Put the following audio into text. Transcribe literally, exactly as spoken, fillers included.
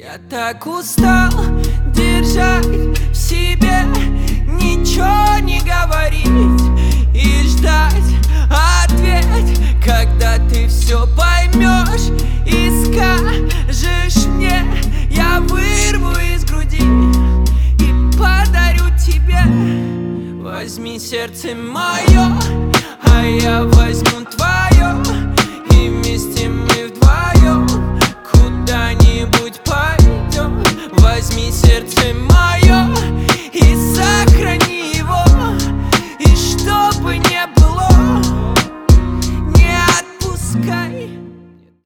Я так устал держать в себе, ничего не говорить и ждать ответ, когда ты все поймешь и скажешь мне. Я вырву из груди и подарю тебе. Возьми сердце мое, а я возьму твое, и вместе мы вдвоем куда-нибудь пойдем. Возьми сердце мое.